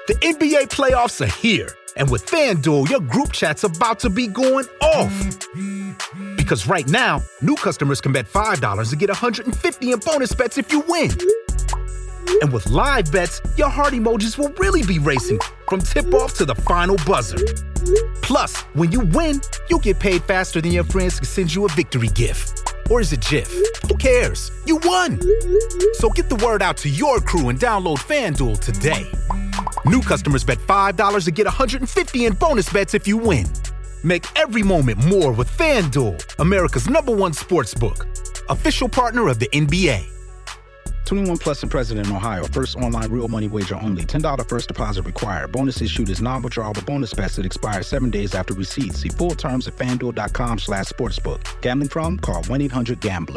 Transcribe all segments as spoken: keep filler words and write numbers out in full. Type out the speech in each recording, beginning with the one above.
The N B A playoffs are here, and with FanDuel, your group chat's about to be going off. Because right now, new customers can bet five dollars and get one hundred fifty dollars in bonus bets if you win. And with live bets, your heart emojis will really be racing from tip-off to the final buzzer. Plus, when you win, you'll get paid faster than your friends can send you a victory gift. Or is it GIF? Who cares? You won! So get the word out to your crew and download FanDuel today. New customers bet five dollars and get one hundred fifty dollars in bonus bets if you win. Make every moment more with FanDuel, America's number one sportsbook. Official partner of the N B A. twenty-one plus and present in Ohio. First online real money wager only. ten dollars first deposit required. Bonus issued is non-withdrawable bonus bets that expire seven days after receipt. See full terms at FanDuel.com slash sportsbook. Gambling problem? Call one eight hundred gambler.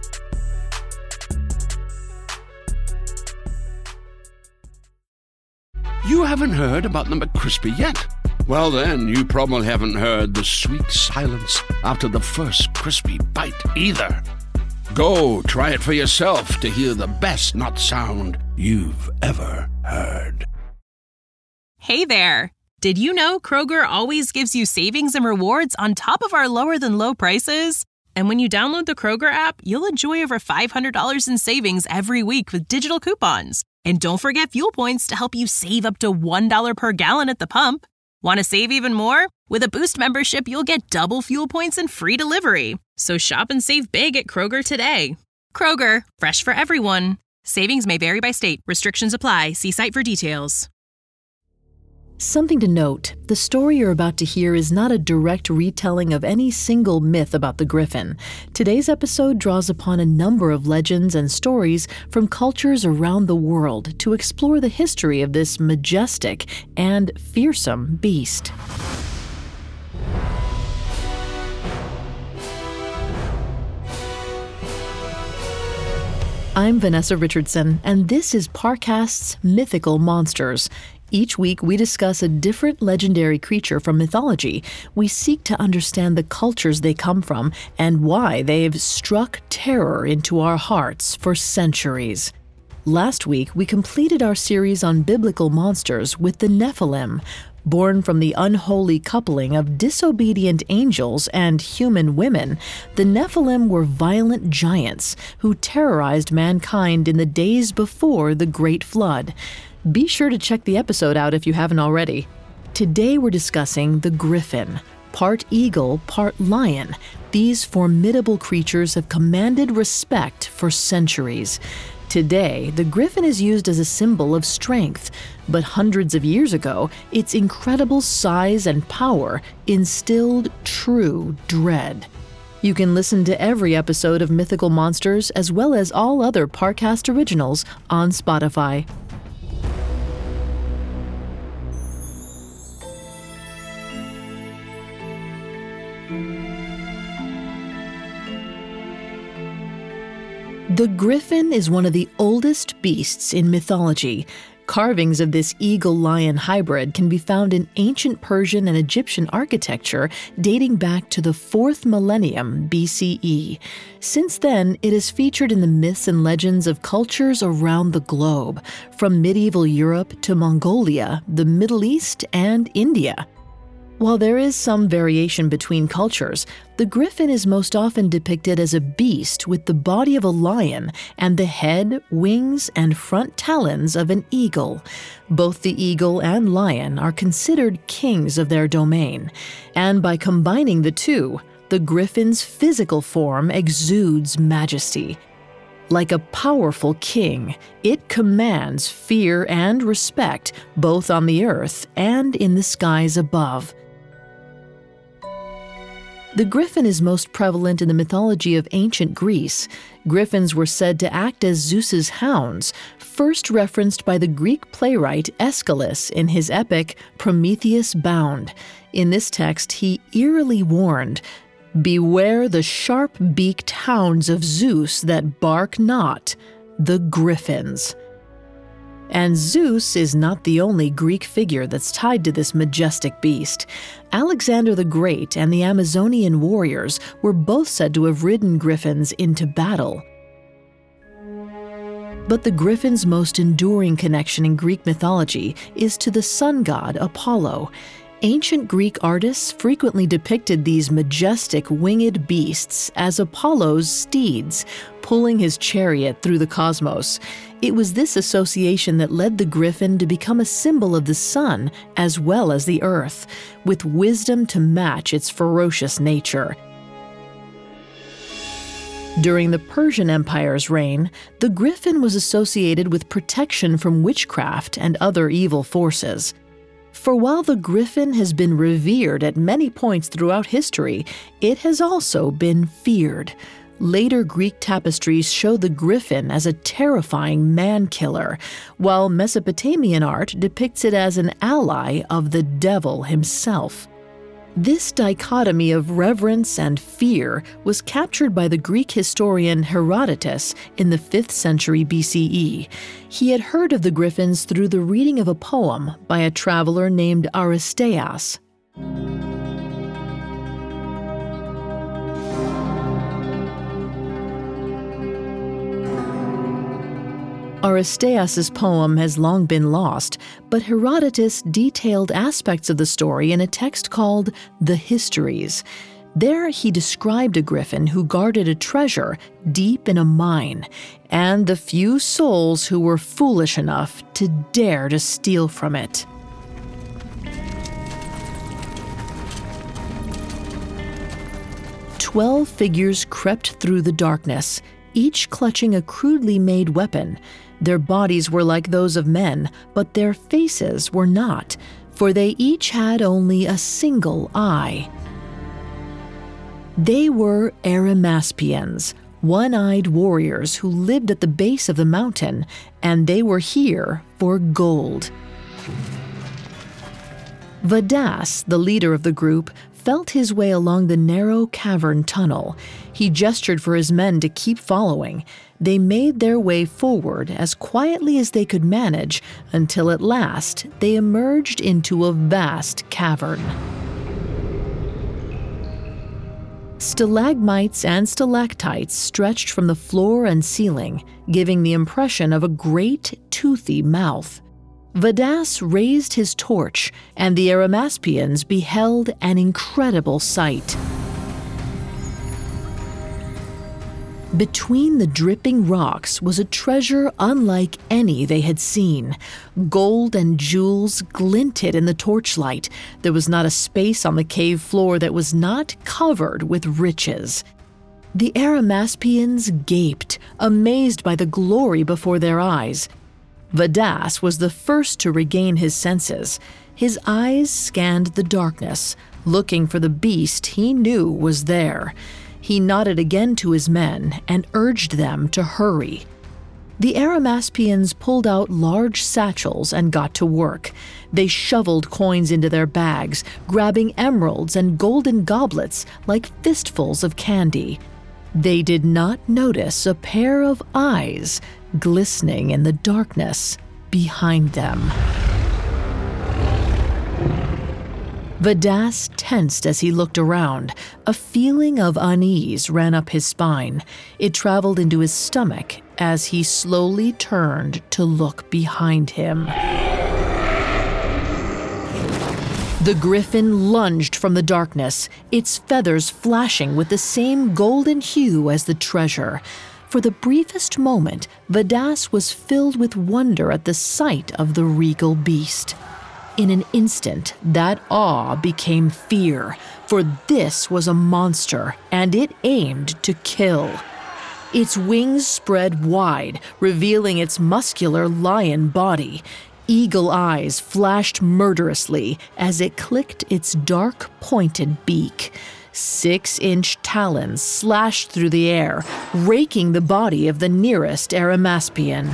You haven't heard about the McCrispy yet? Well, then, you probably haven't heard the sweet silence after the first crispy bite either. Go try it for yourself to hear the best nut sound you've ever heard. Hey there! Did you know Kroger always gives you savings and rewards on top of our lower-than-low prices? And when you download the Kroger app, you'll enjoy over five hundred dollars in savings every week with digital coupons. And don't forget fuel points to help you save up to one dollar per gallon at the pump. Want to save even more? With a Boost membership, you'll get double fuel points and free delivery. So shop and save big at Kroger today. Kroger, fresh for everyone. Savings may vary by state. Restrictions apply. See site for details. Something to note, the story you're about to hear is not a direct retelling of any single myth about the griffin. Today's episode draws upon a number of legends and stories from cultures around the world to explore the history of this majestic and fearsome beast. I'm Vanessa Richardson, and this is Parcast's Mythical Monsters. Each week, we discuss a different legendary creature from mythology. We seek to understand the cultures they come from and why they've struck terror into our hearts for centuries. Last week, we completed our series on biblical monsters with the Nephilim. Born from the unholy coupling of disobedient angels and human women, the Nephilim were violent giants who terrorized mankind in the days before the Great Flood. Be sure to check the episode out if you haven't already. Today we're discussing the griffin, part eagle, part lion. These formidable creatures have commanded respect for centuries. Today, the griffin is used as a symbol of strength, but hundreds of years ago, its incredible size and power instilled true dread. You can listen to every episode of Mythical Monsters as well as all other Parcast originals on Spotify. The griffin is one of the oldest beasts in mythology. Carvings of this eagle-lion hybrid can be found in ancient Persian and Egyptian architecture dating back to the fourth millennium B C E. Since then, it is featured in the myths and legends of cultures around the globe, from medieval Europe to Mongolia, the Middle East, and India. While there is some variation between cultures, the griffin is most often depicted as a beast with the body of a lion and the head, wings, and front talons of an eagle. Both the eagle and lion are considered kings of their domain, and by combining the two, the griffin's physical form exudes majesty. Like a powerful king, it commands fear and respect both on the earth and in the skies above. The griffin is most prevalent in the mythology of ancient Greece. Griffins were said to act as Zeus's hounds, first referenced by the Greek playwright Aeschylus in his epic Prometheus Bound. In this text, he eerily warned, "Beware the sharp-beaked hounds of Zeus that bark not, the griffins." And Zeus is not the only Greek figure that's tied to this majestic beast. Alexander the Great and the Amazonian warriors were both said to have ridden griffins into battle. But the griffin's most enduring connection in Greek mythology is to the sun god Apollo. Ancient Greek artists frequently depicted these majestic winged beasts as Apollo's steeds, pulling his chariot through the cosmos. It was this association that led the griffin to become a symbol of the sun as well as the earth, with wisdom to match its ferocious nature. During the Persian Empire's reign, the griffin was associated with protection from witchcraft and other evil forces. For while the griffin has been revered at many points throughout history, it has also been feared. Later Greek tapestries show the griffin as a terrifying man-killer, while Mesopotamian art depicts it as an ally of the devil himself. This dichotomy of reverence and fear was captured by the Greek historian Herodotus in the fifth century B C E. He had heard of the griffins through the reading of a poem by a traveler named Aristeas. Aristeas' poem has long been lost, but Herodotus detailed aspects of the story in a text called The Histories. There he described a griffin who guarded a treasure deep in a mine, and the few souls who were foolish enough to dare to steal from it. Twelve figures crept through the darkness, each clutching a crudely made weapon. Their bodies were like those of men, but their faces were not, for they each had only a single eye. They were Arimaspians, one-eyed warriors who lived at the base of the mountain, and they were here for gold. Vadas, the leader of the group, felt his way along the narrow cavern tunnel. He gestured for his men to keep following. They made their way forward as quietly as they could manage until at last they emerged into a vast cavern. Stalagmites and stalactites stretched from the floor and ceiling, giving the impression of a great, toothy mouth. Vadas raised his torch, and the Arimaspians beheld an incredible sight. Between the dripping rocks was a treasure unlike any they had seen. Gold and jewels glinted in the torchlight. There was not a space on the cave floor that was not covered with riches. The Arimaspians gaped, amazed by the glory before their eyes. Vadas was the first to regain his senses. His eyes scanned the darkness, looking for the beast he knew was there. He nodded again to his men and urged them to hurry. The Arimaspians pulled out large satchels and got to work. They shoveled coins into their bags, grabbing emeralds and golden goblets like fistfuls of candy. They did not notice a pair of eyes glistening in the darkness behind them. Vadas tensed as he looked around. A feeling of unease ran up his spine. It traveled into his stomach as he slowly turned to look behind him. The griffin lunged from the darkness, its feathers flashing with the same golden hue as the treasure. For the briefest moment, Vadas was filled with wonder at the sight of the regal beast. In an instant, that awe became fear, for this was a monster, and it aimed to kill. Its wings spread wide, revealing its muscular lion body. Eagle eyes flashed murderously as it clicked its dark, pointed beak. Six-inch talons slashed through the air, raking the body of the nearest Arimaspian.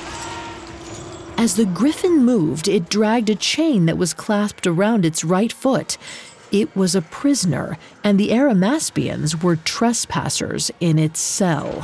As the griffin moved, it dragged a chain that was clasped around its right foot. It was a prisoner, and the Arimaspians were trespassers in its cell.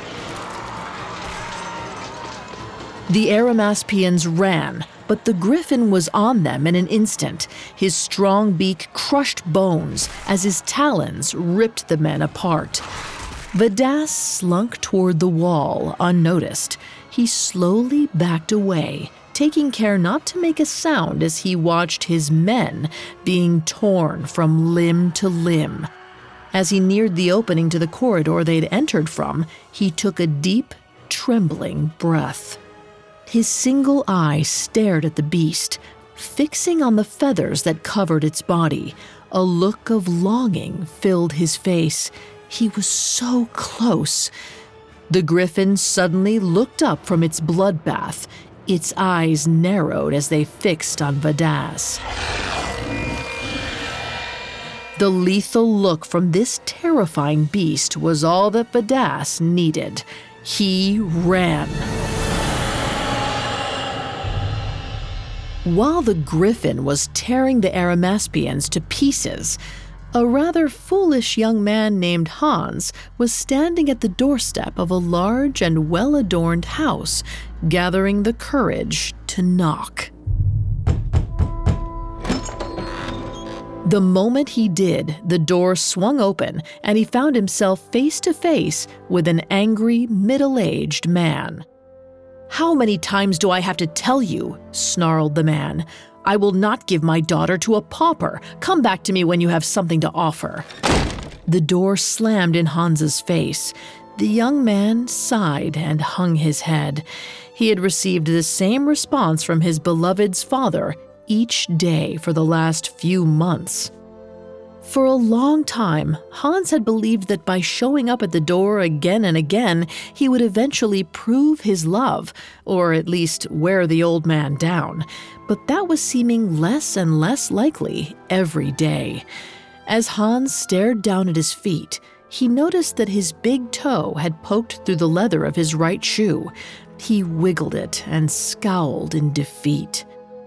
The Arimaspians ran, but the griffin was on them in an instant. His strong beak crushed bones as his talons ripped the men apart. Vadas slunk toward the wall unnoticed. he slowly backed away, taking care not to make a sound as he watched his men being torn from limb to limb. As he neared the opening to the corridor they'd entered from, he took a deep, trembling breath. His single eye stared at the beast, fixing on the feathers that covered its body. A look of longing filled his face. He was so close. The griffin suddenly looked up from its bloodbath. Its eyes narrowed as they fixed on Vadas. The lethal look from this terrifying beast was all that Vadas needed. He ran. While the griffin was tearing the Arimaspians to pieces, a rather foolish young man named Hans was standing at the doorstep of a large and well-adorned house, gathering the courage to knock. The moment he did, the door swung open and he found himself face to face with an angry, middle-aged man. "How many times do I have to tell you?" snarled the man. "I will not give my daughter to a pauper. Come back to me when you have something to offer." The door slammed in Hans's face. The young man sighed and hung his head. He had received the same response from his beloved's father each day for the last few months. For a long time, Hans had believed that by showing up at the door again and again, he would eventually prove his love, or at least wear the old man down. But that was seeming less and less likely every day. As Hans stared down at his feet, he noticed that his big toe had poked through the leather of his right shoe. He wiggled it and scowled in defeat.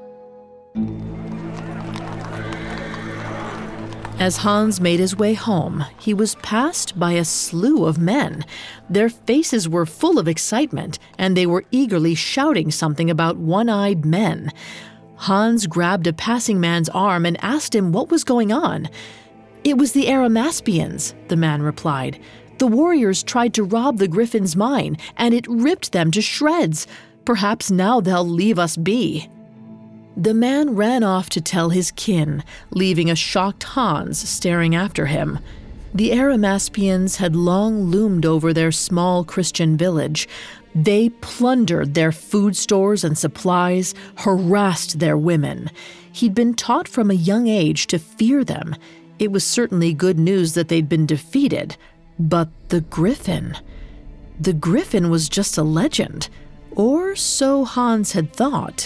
As Hans made his way home, he was passed by a slew of men. Their faces were full of excitement, and they were eagerly shouting something about one-eyed men. Hans grabbed a passing man's arm and asked him what was going on. "It was the Arimaspians," the man replied. "The warriors tried to rob the griffin's mine, and it ripped them to shreds. Perhaps now they'll leave us be." The man ran off to tell his kin, leaving a shocked Hans staring after him. The Arimaspians had long loomed over their small Christian village. They plundered their food stores and supplies, harassed their women. He'd been taught from a young age to fear them. It was certainly good news that they'd been defeated. But the griffin... The griffin was just a legend. Or so Hans had thought.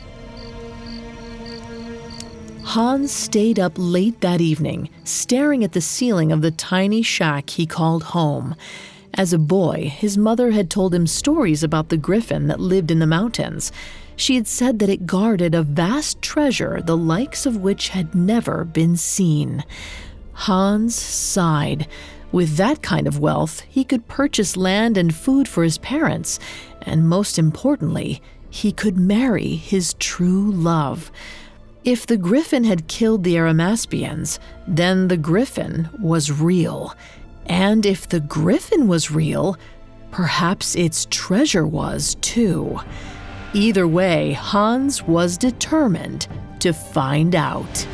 Hans stayed up late that evening, staring at the ceiling of the tiny shack he called home. As a boy, his mother had told him stories about the griffin that lived in the mountains. She had said that it guarded a vast treasure the likes of which had never been seen. Hans sighed. With that kind of wealth, he could purchase land and food for his parents, and most importantly, he could marry his true love. If the griffin had killed the Arimaspians, then the griffin was real. And if the griffin was real, perhaps its treasure was too. Either way, Hans was determined to find out.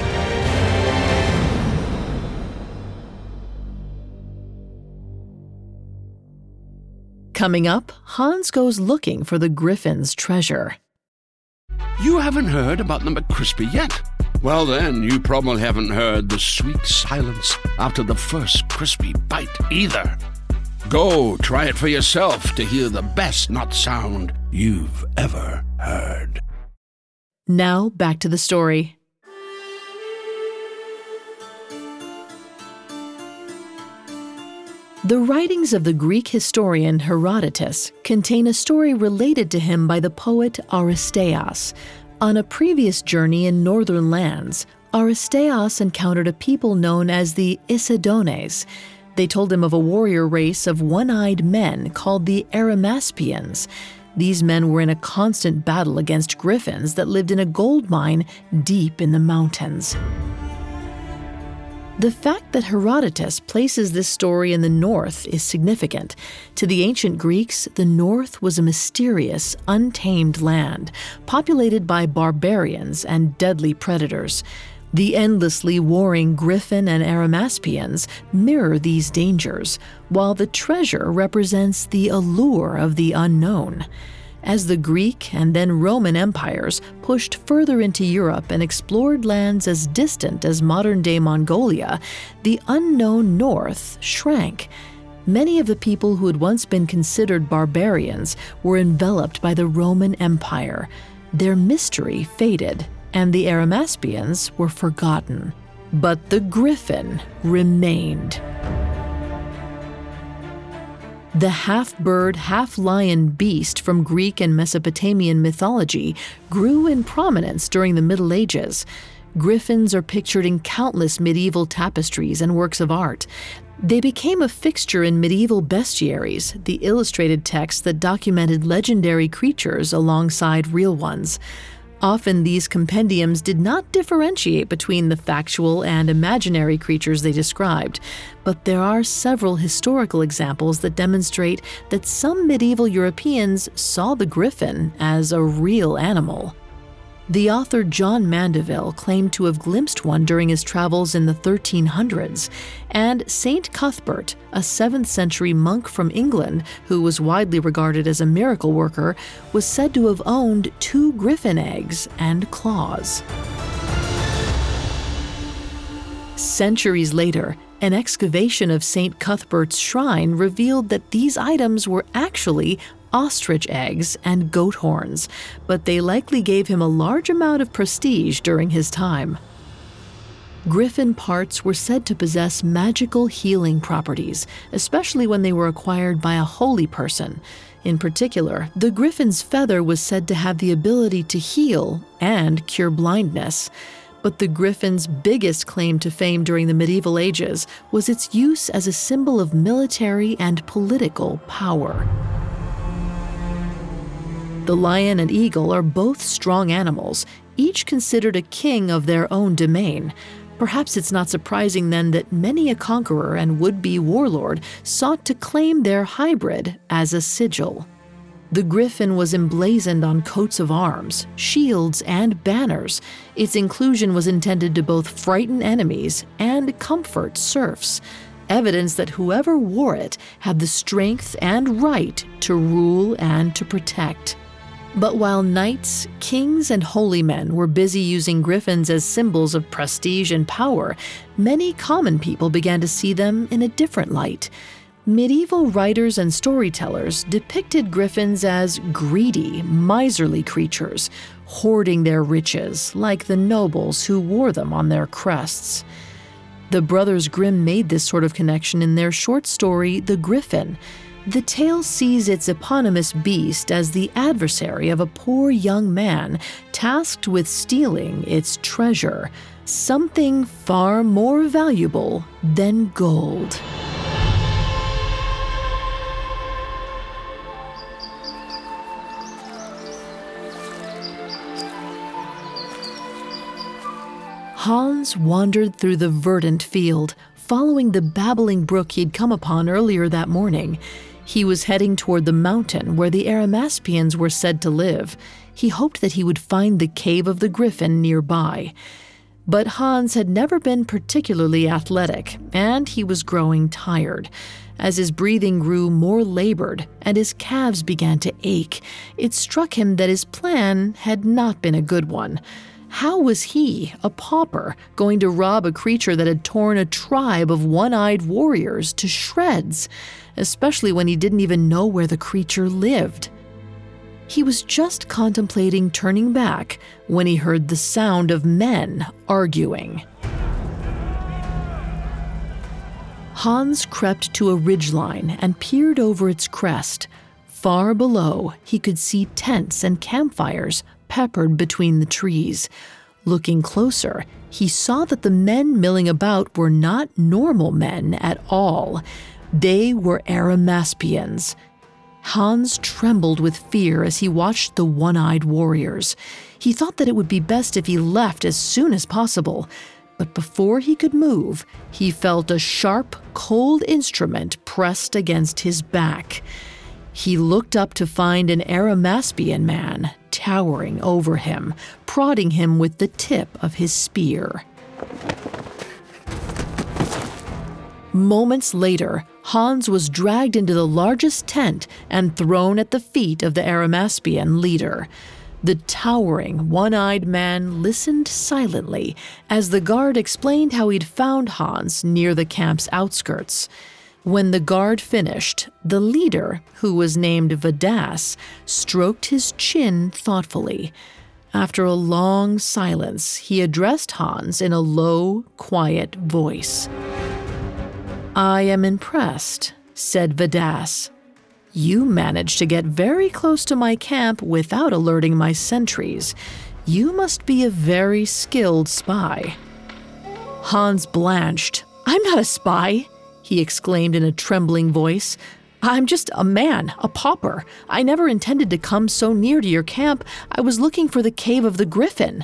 Coming up, Hans goes looking for the griffin's treasure. You haven't heard about the McCrispy yet? Well then, you probably haven't heard the sweet silence after the first crispy bite either. Go try it for yourself to hear the best nut sound you've ever heard. Now back to the story. The writings of the Greek historian Herodotus contain a story related to him by the poet Aristeas. On a previous journey in northern lands, Aristeas encountered a people known as the Isidones. They told him of a warrior race of one-eyed men called the Arimaspians. These men were in a constant battle against griffins that lived in a gold mine deep in the mountains. The fact that Herodotus places this story in the north is significant. To the ancient Greeks, the north was a mysterious, untamed land, populated by barbarians and deadly predators. The endlessly warring Griffin and Arimaspians mirror these dangers, while the treasure represents the allure of the unknown. As the Greek and then Roman empires pushed further into Europe and explored lands as distant as modern-day Mongolia, the unknown north shrank. Many of the people who had once been considered barbarians were enveloped by the Roman Empire. Their mystery faded, and the Arimaspians were forgotten. But the Griffin remained. The half-bird, half-lion beast from Greek and Mesopotamian mythology grew in prominence during the Middle Ages. Griffins are pictured in countless medieval tapestries and works of art. They became a fixture in medieval bestiaries, the illustrated texts that documented legendary creatures alongside real ones. Often these compendiums did not differentiate between the factual and imaginary creatures they described, but there are several historical examples that demonstrate that some medieval Europeans saw the griffin as a real animal. The author John Mandeville claimed to have glimpsed one during his travels in the thirteen hundreds, and Saint Cuthbert, a seventh century monk from England who was widely regarded as a miracle worker, was said to have owned two griffin eggs and claws. Centuries later, an excavation of Saint Cuthbert's shrine revealed that these items were actually ostrich eggs and goat horns, but they likely gave him a large amount of prestige during his time. Griffin parts were said to possess magical healing properties, especially when they were acquired by a holy person. In particular, the griffin's feather was said to have the ability to heal and cure blindness. But the griffin's biggest claim to fame during the medieval ages was its use as a symbol of military and political power. The lion and eagle are both strong animals, each considered a king of their own domain. Perhaps it's not surprising then that many a conqueror and would-be warlord sought to claim their hybrid as a sigil. The griffin was emblazoned on coats of arms, shields, and banners. Its inclusion was intended to both frighten enemies and comfort serfs, evidence that whoever wore it had the strength and right to rule and to protect. But while knights, kings, and holy men were busy using griffins as symbols of prestige and power, many common people began to see them in a different light. Medieval writers and storytellers depicted griffins as greedy, miserly creatures, hoarding their riches like the nobles who wore them on their crests. The Brothers Grimm made this sort of connection in their short story, The Griffin. The tale sees its eponymous beast as the adversary of a poor young man tasked with stealing its treasure, something far more valuable than gold. Hans wandered through the verdant field, following the babbling brook he'd come upon earlier that morning. He was heading toward the mountain where the Arimaspians were said to live. He hoped that he would find the Cave of the Griffin nearby. But Hans had never been particularly athletic, and he was growing tired. As his breathing grew more labored and his calves began to ache, it struck him that his plan had not been a good one. How was he, a pauper, going to rob a creature that had torn a tribe of one-eyed warriors to shreds, especially when he didn't even know where the creature lived? He was just contemplating turning back when he heard the sound of men arguing. Hans crept to a ridgeline and peered over its crest. Far below, he could see tents and campfires peppered between the trees. Looking closer, he saw that the men milling about were not normal men at all. They were Arimaspians. Hans trembled with fear as he watched the one-eyed warriors. He thought that it would be best if he left as soon as possible. But before he could move, he felt a sharp, cold instrument pressed against his back. He looked up to find an Arimaspian man towering over him, prodding him with the tip of his spear. Moments later, Hans was dragged into the largest tent and thrown at the feet of the Arimaspian leader. The towering, one-eyed man listened silently as the guard explained how he'd found Hans near the camp's outskirts. When the guard finished, the leader, who was named Vadas, stroked his chin thoughtfully. After a long silence, he addressed Hans in a low, quiet voice. "I am impressed," said Vadas. "You managed to get very close to my camp without alerting my sentries. You must be a very skilled spy." Hans blanched. "I'm not a spy," he exclaimed in a trembling voice. "I'm just a man, a pauper. I never intended to come so near to your camp. I was looking for the cave of the Griffin."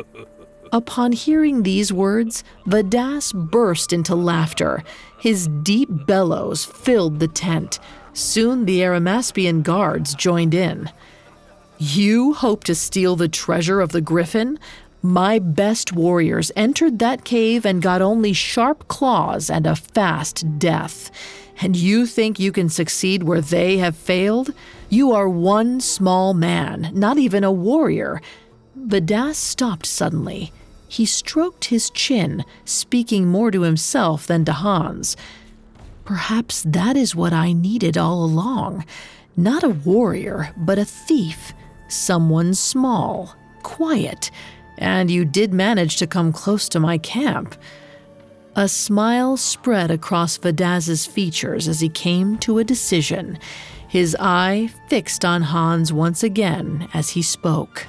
Upon hearing these words, Vadas burst into laughter. His deep bellows filled the tent. Soon the Arimaspian guards joined in. "You hope to steal the treasure of the Griffin? My best warriors entered that cave and got only sharp claws and a fast death. And you think you can succeed where they have failed? You are one small man, not even a warrior." Vadas stopped suddenly. He stroked his chin, speaking more to himself than to Hans. "Perhaps that is what I needed all along. Not a warrior, but a thief. Someone small, quiet. And you did manage to come close to my camp." A smile spread across Vadas's features as he came to a decision, his eye fixed on Hans once again as he spoke.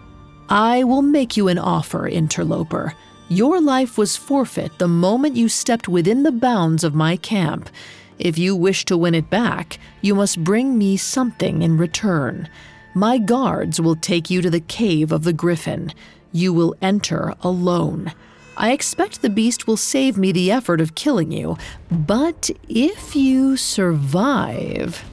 "I will make you an offer, interloper. Your life was forfeit the moment you stepped within the bounds of my camp. If you wish to win it back, you must bring me something in return. My guards will take you to the cave of the Griffin. You will enter alone. I expect the beast will save me the effort of killing you, but if you survive..."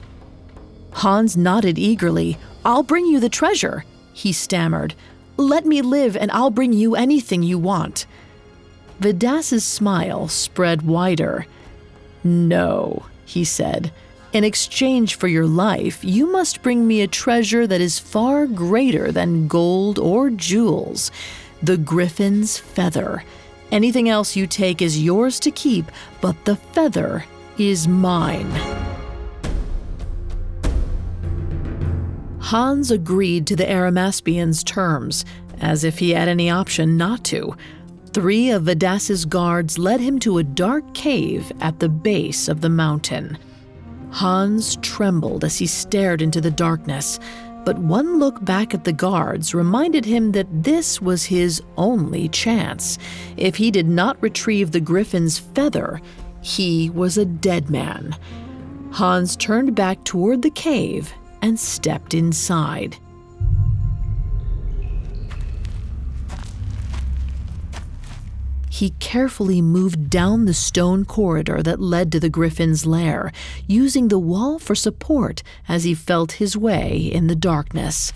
Hans nodded eagerly. "I'll bring you the treasure," he stammered. "Let me live and I'll bring you anything you want." Vadas's smile spread wider. "No," he said. "In exchange for your life, you must bring me a treasure that is far greater than gold or jewels. The Griffin's feather. Anything else you take is yours to keep, but the feather is mine." Hans agreed to the Arimaspian's terms, as if he had any option not to. Three of Vadas's guards led him to a dark cave at the base of the mountain. Hans trembled as he stared into the darkness, but one look back at the guards reminded him that this was his only chance. If he did not retrieve the Griffin's feather, he was a dead man. Hans turned back toward the cave and stepped inside. He carefully moved down the stone corridor that led to the Griffin's lair, using the wall for support as he felt his way in the darkness.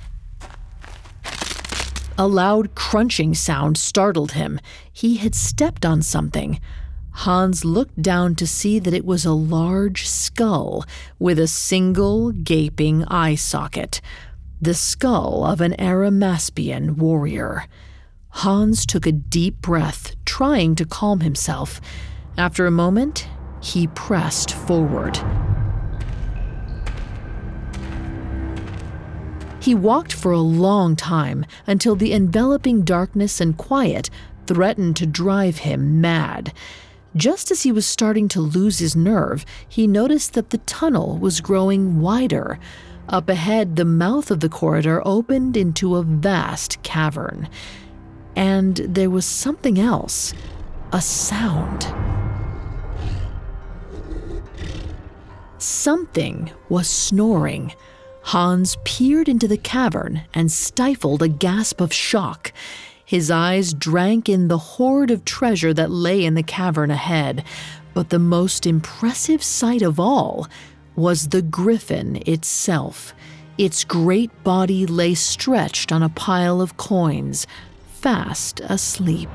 A loud crunching sound startled him. He had stepped on something. Hans looked down to see that it was a large skull with a single gaping eye socket, the skull of an Arimaspian warrior. Hans took a deep breath, trying to calm himself. After a moment, he pressed forward. He walked for a long time until the enveloping darkness and quiet threatened to drive him mad. Just as he was starting to lose his nerve, he noticed that the tunnel was growing wider. Up ahead, the mouth of the corridor opened into a vast cavern. And there was something else, a sound. Something was snoring. Hans peered into the cavern and stifled a gasp of shock. His eyes drank in the hoard of treasure that lay in the cavern ahead. But the most impressive sight of all was the griffin itself. Its great body lay stretched on a pile of coins, fast asleep.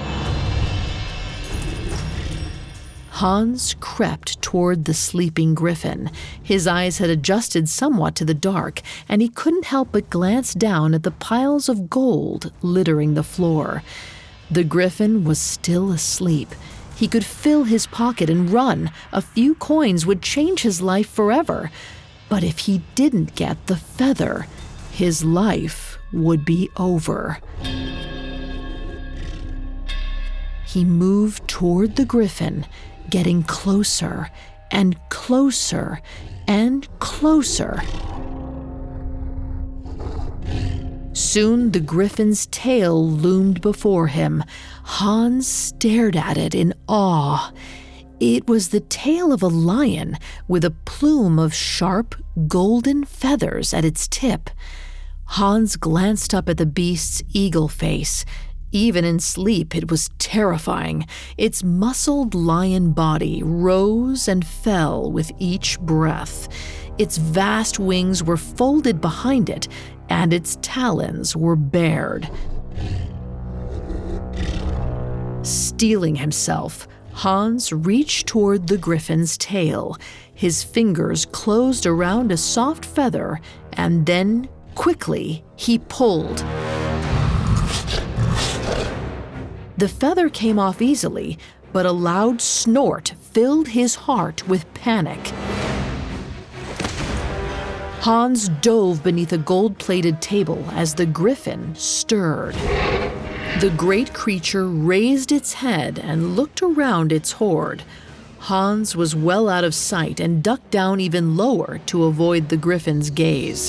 Hans crept toward the sleeping griffin. His eyes had adjusted somewhat to the dark, and he couldn't help but glance down at the piles of gold littering the floor. The griffin was still asleep. He could fill his pocket and run. A few coins would change his life forever. But if he didn't get the feather, his life would be over. He moved toward the griffin, getting closer and closer and closer. Soon the griffin's tail loomed before him. Hans stared at it in awe. It was the tail of a lion with a plume of sharp, golden feathers at its tip. Hans glanced up at the beast's eagle face. Even in sleep, it was terrifying. Its muscled lion body rose and fell with each breath. Its vast wings were folded behind it, and its talons were bared. Steeling himself, Hans reached toward the griffin's tail. His fingers closed around a soft feather, and then, quickly, he pulled. The feather came off easily, but a loud snort filled his heart with panic. Hans dove beneath a gold-plated table as the griffin stirred. The great creature raised its head and looked around its hoard. Hans was well out of sight and ducked down even lower to avoid the griffin's gaze.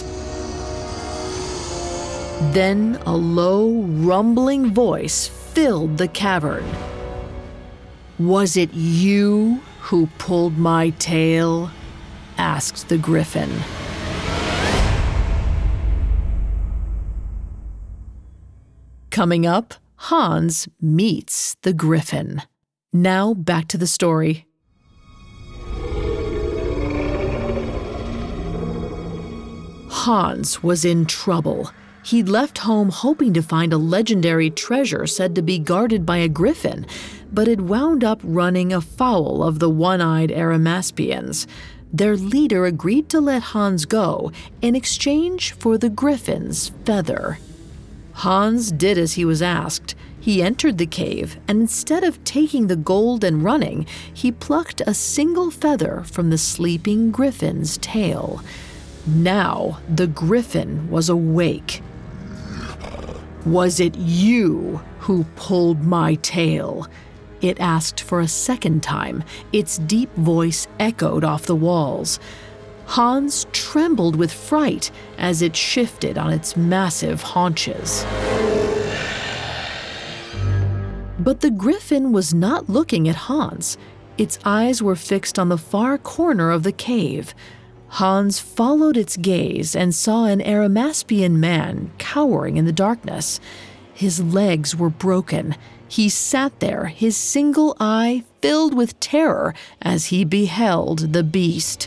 Then a low, rumbling voice filled the cavern. "Was it you who pulled my tail?" asked the griffin. Coming up, Hans meets the griffin. Now back to the story. Hans was in trouble. He'd left home hoping to find a legendary treasure said to be guarded by a griffin, but had wound up running afoul of the one-eyed Arimaspians. Their leader agreed to let Hans go in exchange for the griffin's feather. Hans did as he was asked. He entered the cave, and instead of taking the gold and running, he plucked a single feather from the sleeping griffin's tail. Now the griffin was awake. "Was it you who pulled my tail?" it asked for a second time. Its deep voice echoed off the walls. Hans trembled with fright as it shifted on its massive haunches. But the griffin was not looking at Hans. Its eyes were fixed on the far corner of the cave. Hans followed its gaze and saw an Arimaspian man cowering in the darkness. His legs were broken. He sat there, his single eye filled with terror as he beheld the beast.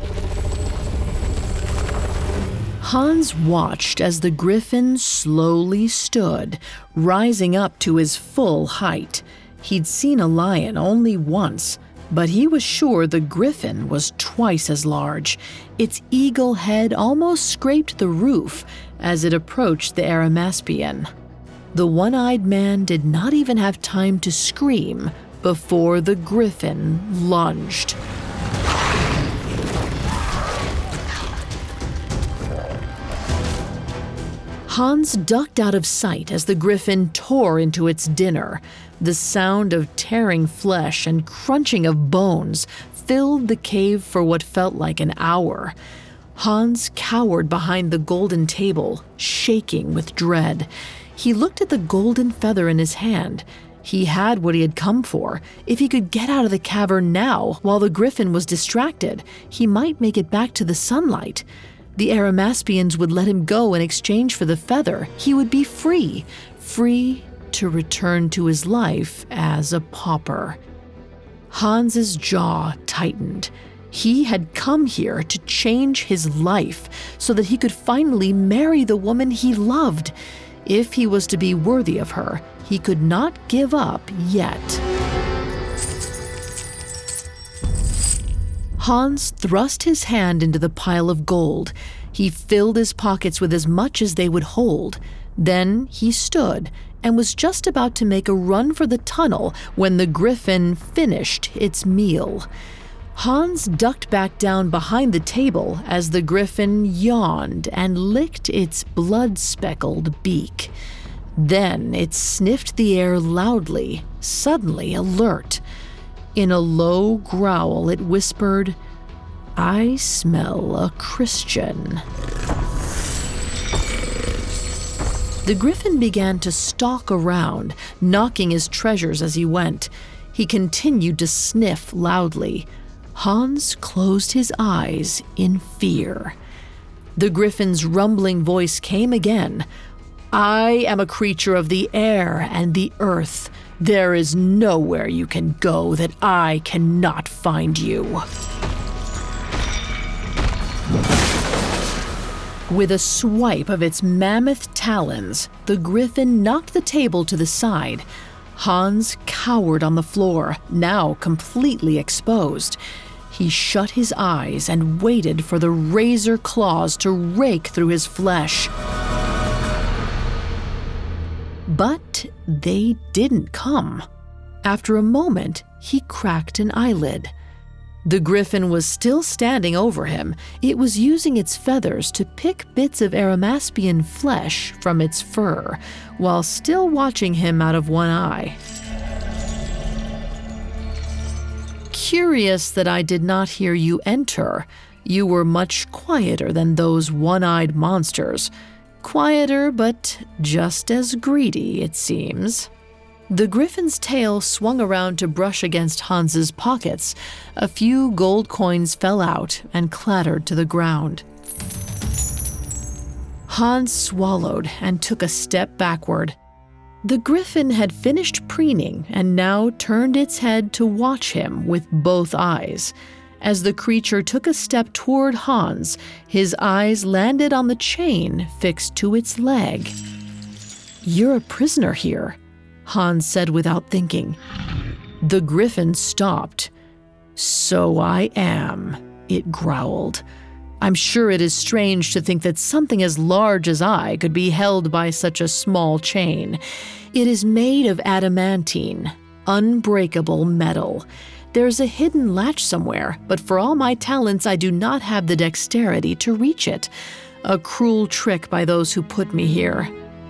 Hans watched as the griffin slowly stood, rising up to his full height. He'd seen a lion only once, but he was sure the griffin was twice as large. Its eagle head almost scraped the roof as it approached the Arimaspian. The one-eyed man did not even have time to scream before the griffin lunged. Hans ducked out of sight as the griffin tore into its dinner. The sound of tearing flesh and crunching of bones filled the cave for what felt like an hour. Hans cowered behind the golden table, shaking with dread. He looked at the golden feather in his hand. He had what he had come for. If he could get out of the cavern now, while the griffin was distracted, he might make it back to the sunlight. The Arimaspians would let him go in exchange for the feather. He would be free, free to return to his life as a pauper. Hans's jaw tightened. He had come here to change his life so that he could finally marry the woman he loved. If he was to be worthy of her, he could not give up yet. Hans thrust his hand into the pile of gold. He filled his pockets with as much as they would hold. Then he stood and was just about to make a run for the tunnel when the griffin finished its meal. Hans ducked back down behind the table as the griffin yawned and licked its blood-speckled beak. Then it sniffed the air loudly, suddenly alert. In a low growl, it whispered, "I smell a Christian." The griffin began to stalk around, knocking his treasures as he went. He continued to sniff loudly. Hans closed his eyes in fear. The griffin's rumbling voice came again. "I am a creature of the air and the earth. There is nowhere you can go that I cannot find you." With a swipe of its mammoth talons, the griffin knocked the table to the side. Hans cowered on the floor, now completely exposed. He shut his eyes and waited for the razor claws to rake through his flesh. But they didn't come. After a moment, he cracked an eyelid. The griffin was still standing over him. It was using its feathers to pick bits of Arimaspian flesh from its fur, while still watching him out of one eye. "Curious that I did not hear you enter. You were much quieter than those one-eyed monsters. Quieter, but just as greedy, it seems." The griffin's tail swung around to brush against Hans's pockets. A few gold coins fell out and clattered to the ground. Hans swallowed and took a step backward. The griffin had finished preening and now turned its head to watch him with both eyes. As the creature took a step toward Hans, his eyes landed on the chain fixed to its leg. "You're a prisoner here," Hans said without thinking. The griffin stopped. "So I am," it growled. "I'm sure it is strange to think that something as large as I could be held by such a small chain. It is made of adamantine, unbreakable metal. There's a hidden latch somewhere, but for all my talents, I do not have the dexterity to reach it. A cruel trick by those who put me here."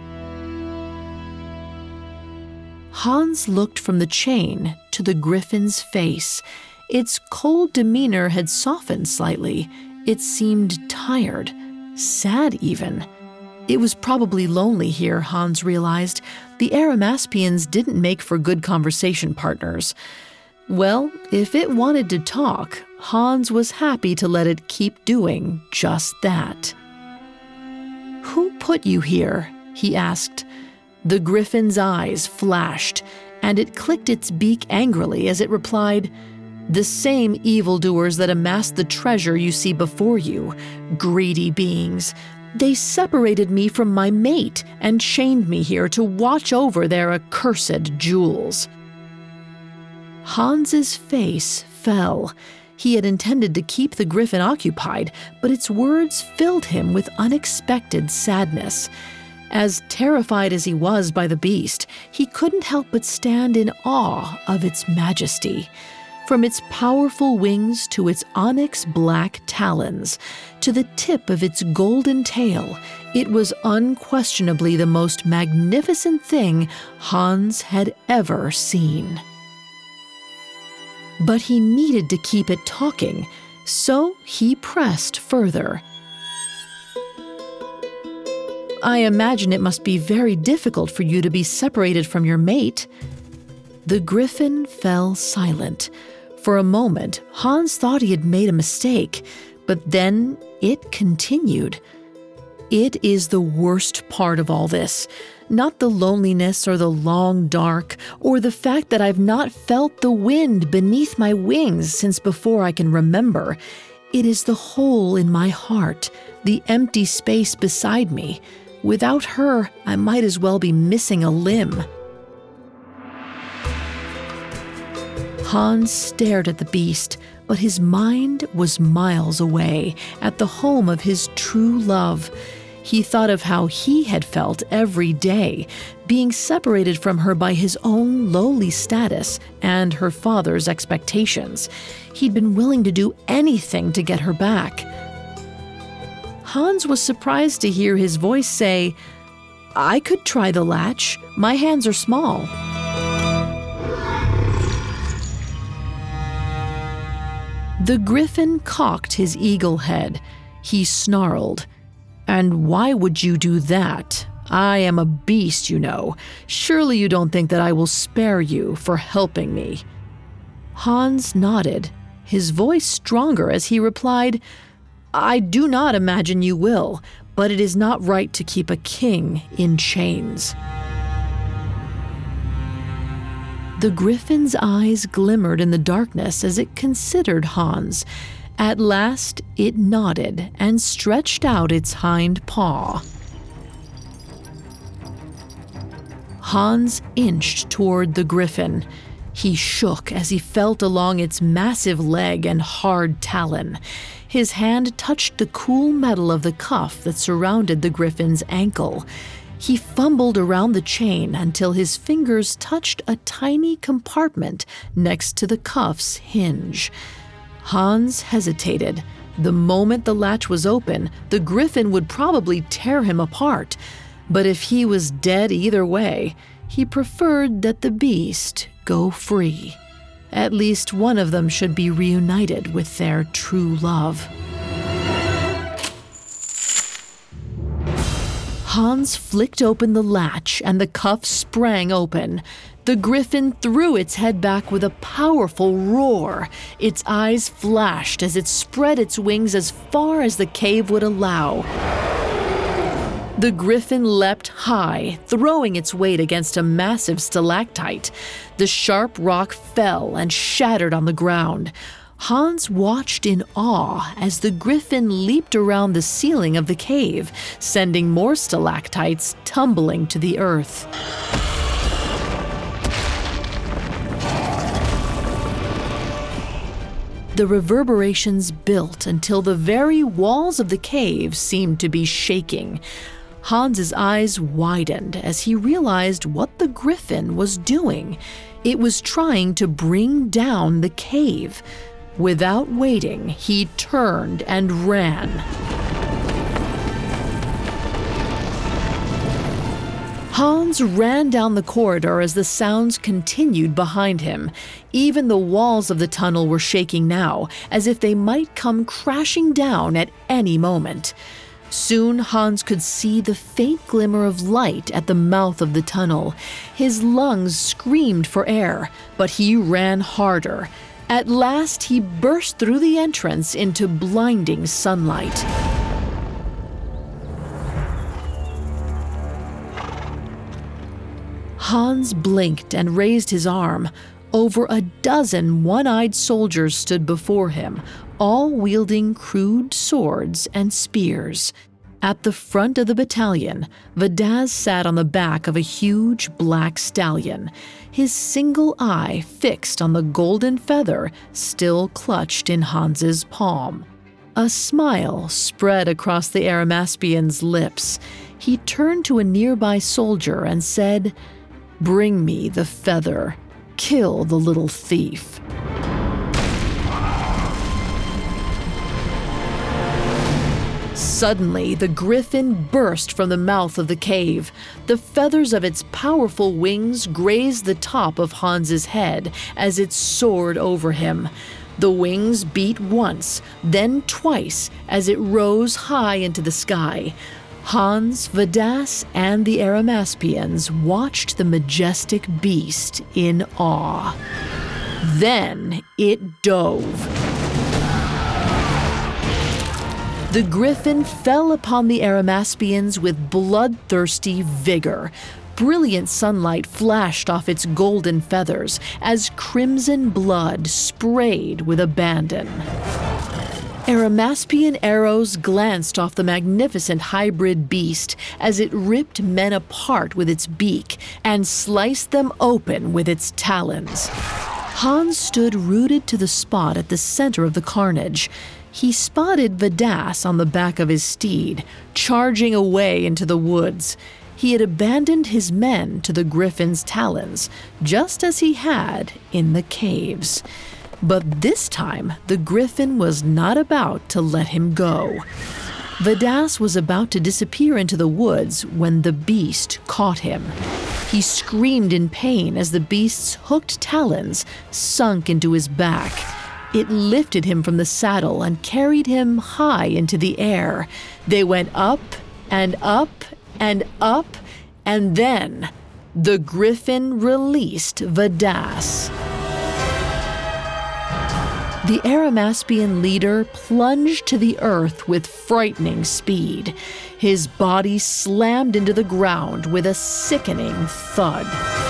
Hans looked from the chain to the griffin's face. Its cold demeanor had softened slightly. It seemed tired, sad even. It was probably lonely here, Hans realized. The Arimaspians didn't make for good conversation partners. Well, if it wanted to talk, Hans was happy to let it keep doing just that. "Who put you here?" he asked. The griffin's eyes flashed, and it clicked its beak angrily as it replied, "The same evildoers that amassed the treasure you see before you, greedy beings. They separated me from my mate and chained me here to watch over their accursed jewels." Hans's face fell. He had intended to keep the griffin occupied, but its words filled him with unexpected sadness. As terrified as he was by the beast, he couldn't help but stand in awe of its majesty. From its powerful wings to its onyx-black talons, to the tip of its golden tail, it was unquestionably the most magnificent thing Hans had ever seen. But he needed to keep it talking, so he pressed further. "I imagine it must be very difficult for you to be separated from your mate." The griffin fell silent. For a moment, Hans thought he had made a mistake, but then it continued. "It is the worst part of all this. Not the loneliness or the long dark, or the fact that I've not felt the wind beneath my wings since before I can remember. It is the hole in my heart, the empty space beside me. Without her, I might as well be missing a limb. Hans stared at the beast, but his mind was miles away, at the home of his true love. He thought of how he had felt every day, being separated from her by his own lowly status and her father's expectations. He'd been willing to do anything to get her back. Hans was surprised to hear his voice say, "I could try the latch. My hands are small." The griffin cocked his eagle head. He snarled, "And why would you do that? I am a beast, you know. Surely you don't think that I will spare you for helping me." Hans nodded, his voice stronger as he replied, "I do not imagine you will, but it is not right to keep a king in chains." The griffin's eyes glimmered in the darkness as it considered Hans. At last, it nodded and stretched out its hind paw. Hans inched toward the griffin. He shook as he felt along its massive leg and hard talon. His hand touched the cool metal of the cuff that surrounded the griffin's ankle. He fumbled around the chain until his fingers touched a tiny compartment next to the cuff's hinge. Hans hesitated. The moment the latch was open, the griffin would probably tear him apart. But if he was dead either way, he preferred that the beast go free. At least one of them should be reunited with their true love. Hans flicked open the latch and the cuff sprang open. The griffin threw its head back with a powerful roar. Its eyes flashed as it spread its wings as far as the cave would allow. The griffin leapt high, throwing its weight against a massive stalactite. The sharp rock fell and shattered on the ground. Hans watched in awe as the griffin leaped around the ceiling of the cave, sending more stalactites tumbling to the earth. The reverberations built until the very walls of the cave seemed to be shaking. Hans's eyes widened as he realized what the griffin was doing. It was trying to bring down the cave. Without waiting, he turned and ran. Hans ran down the corridor as the sounds continued behind him. Even the walls of the tunnel were shaking now, as if they might come crashing down at any moment. Soon Hans could see the faint glimmer of light at the mouth of the tunnel. His lungs screamed for air, but he ran harder. At last, he burst through the entrance into blinding sunlight. Hans blinked and raised his arm. Over a dozen one-eyed soldiers stood before him, all wielding crude swords and spears. At the front of the battalion, Vadaz sat on the back of a huge black stallion, his single eye fixed on the golden feather still clutched in Hans's palm. A smile spread across the Arimaspian's lips. He turned to a nearby soldier and said, "Bring me the feather. Kill the little thief." Suddenly, the griffin burst from the mouth of the cave. The feathers of its powerful wings grazed the top of Hans's head as it soared over him. The wings beat once, then twice, as it rose high into the sky. Hans, Vadaz, and the Arimaspians watched the majestic beast in awe. Then it dove. The griffin fell upon the Arimaspians with bloodthirsty vigor. Brilliant sunlight flashed off its golden feathers as crimson blood sprayed with abandon. Arimaspian arrows glanced off the magnificent hybrid beast as it ripped men apart with its beak and sliced them open with its talons. Hans stood rooted to the spot at the center of the carnage. He spotted Vidas on the back of his steed, charging away into the woods. He had abandoned his men to the griffin's talons, just as he had in the caves. But this time, the griffin was not about to let him go. Vidas was about to disappear into the woods when the beast caught him. He screamed in pain as the beast's hooked talons sunk into his back. It lifted him from the saddle and carried him high into the air. They went up and up and up, and then the griffin released Vidas. The Arimaspian leader plunged to the earth with frightening speed. His body slammed into the ground with a sickening thud.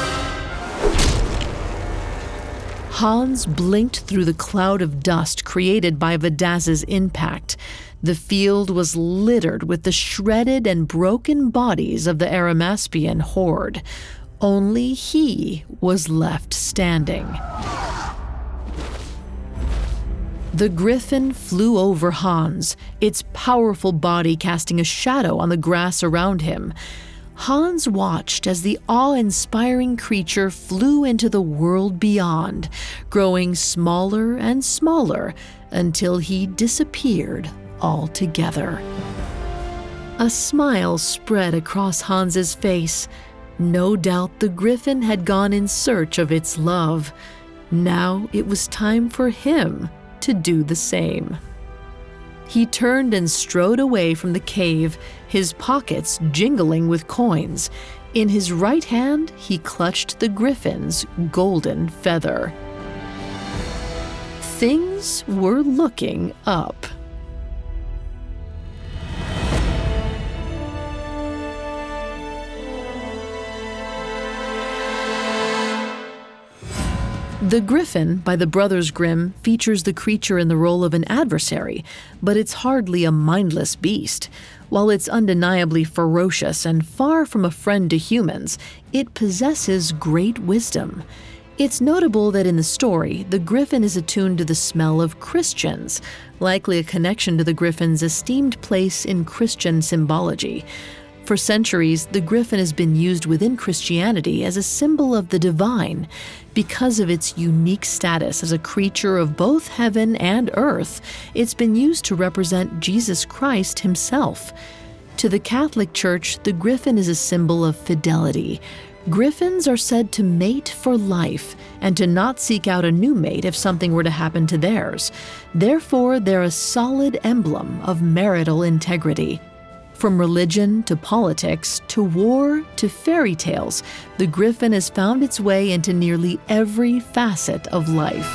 Hans blinked through the cloud of dust created by Vidas's impact. The field was littered with the shredded and broken bodies of the Arimaspian horde. Only he was left standing. The griffin flew over Hans, its powerful body casting a shadow on the grass around him. Hans watched as the awe-inspiring creature flew into the world beyond, growing smaller and smaller until he disappeared altogether. A smile spread across Hans's face. No doubt the griffin had gone in search of its love. Now it was time for him to do the same. He turned and strode away from the cave, his pockets jingling with coins. In his right hand, he clutched the griffin's golden feather. Things were looking up. The Griffin by the Brothers Grimm features the creature in the role of an adversary, but it's hardly a mindless beast. While it's undeniably ferocious and far from a friend to humans, it possesses great wisdom. It's notable that in the story, the griffin is attuned to the smell of Christians, likely a connection to the griffin's esteemed place in Christian symbology. For centuries, the griffin has been used within Christianity as a symbol of the divine. Because of its unique status as a creature of both heaven and earth, it's been used to represent Jesus Christ himself. To the Catholic Church, the griffin is a symbol of fidelity. Griffins are said to mate for life and to not seek out a new mate if something were to happen to theirs. Therefore, they're a solid emblem of marital integrity. From religion to politics to war to fairy tales, the griffin has found its way into nearly every facet of life.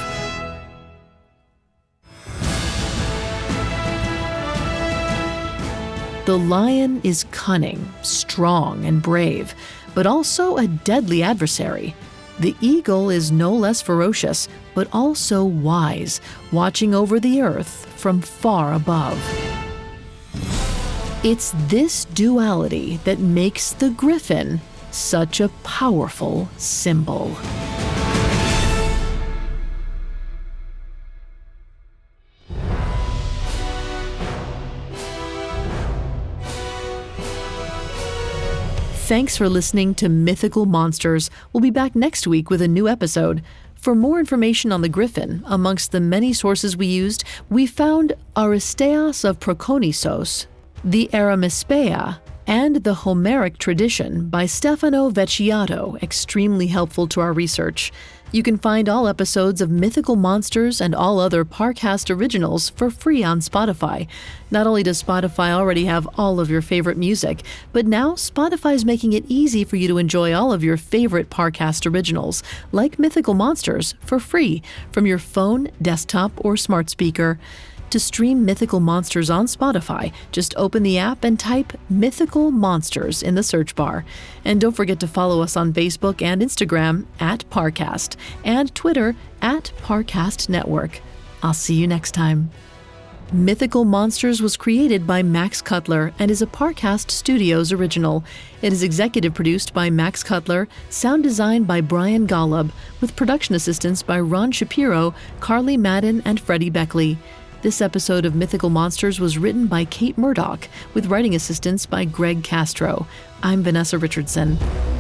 The lion is cunning, strong, and brave, but also a deadly adversary. The eagle is no less ferocious, but also wise, watching over the earth from far above. It's this duality that makes the griffin such a powerful symbol. Thanks for listening to Mythical Monsters. We'll be back next week with a new episode. For more information on the griffin, amongst the many sources we used, we found Aristeas of Prokonnesos, the Arimispeia, and the Homeric tradition by Stefano Vecchiato, extremely helpful to our research. You can find all episodes of Mythical Monsters and all other Parcast originals for free on Spotify. Not only does Spotify already have all of your favorite music, but now Spotify is making it easy for you to enjoy all of your favorite Parcast originals, like Mythical Monsters, for free from your phone, desktop, or smart speaker. To stream Mythical Monsters on Spotify, just open the app and type Mythical Monsters in the search bar. And don't forget to follow us on Facebook and Instagram at Parcast and Twitter at Parcast Network. I'll see you next time. Mythical Monsters was created by Max Cutler and is a Parcast Studios original. It is executive produced by Max Cutler, sound designed by Brian Golub, with production assistance by Ron Shapiro, Carly Madden, and Freddie Beckley. This episode of Mythical Monsters was written by Kate Murdoch, with writing assistance by Greg Castro. I'm Vanessa Richardson.